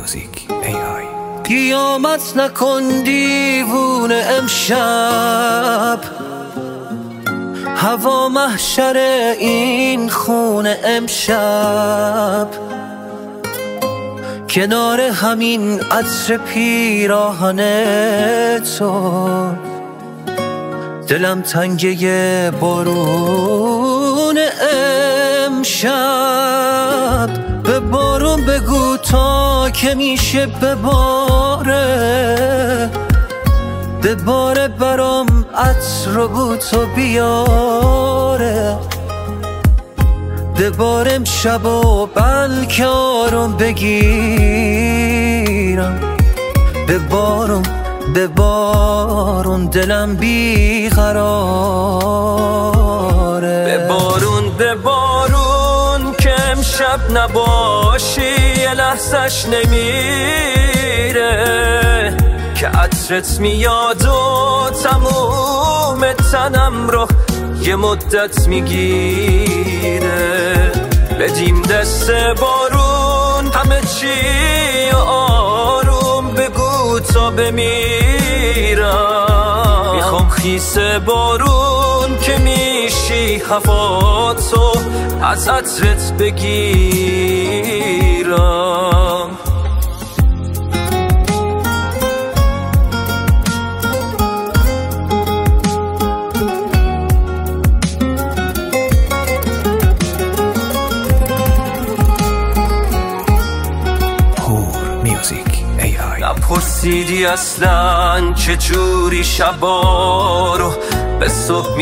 میوزیک AI. قیامت نکن دیوونه امشب، هوا محشر این خونه امشب. کنار همین عطر پیراهن تو دلم تنگه بارون امشب. به بارون بگو تا که میشه بباره، بباره برام عطر و بوتو بیاره. ببار امشب و بلکه آروم بگیرم. ببارون دلم بیقراره. ببارون که امشب نباشی یه لحظش نمیره، که عطرت میاد و تموم تنم رو یه مدت میگیره. بدیم دست بارون همه چی آروم بگو تا بمیرم. میخوام خیس بارون که میشی هوا تو از عطرت بگیرم. نپرسیدی اصلاً چجوری شبا رو به صبح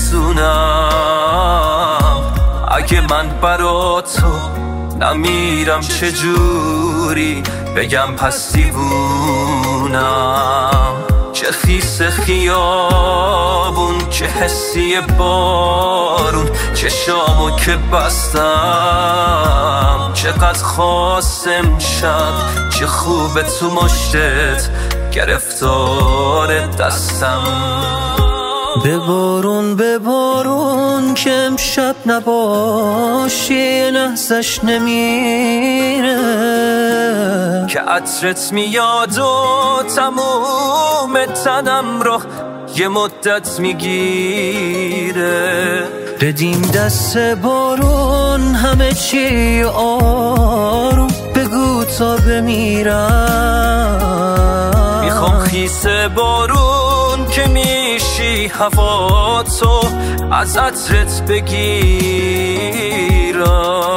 میرسونم. اگه من برا تو نمیرم چجوری بگم پس دیوونم. چه خیس خیابون، چه حسی بارون، چشامو که بستم. چقدر خواستم شب، چه خوبه تو مشتت گرفتار دستم. ببارون که امشب نباشی یه لحظش نمیره، که عطرت میاد و تموم تنم رو یه مدت میگیره. بدیم دست بارون همه چی آروم بگو تا بمیرم. میخوام خیس بارون که میشی هوا تو از عطرت بگیرم.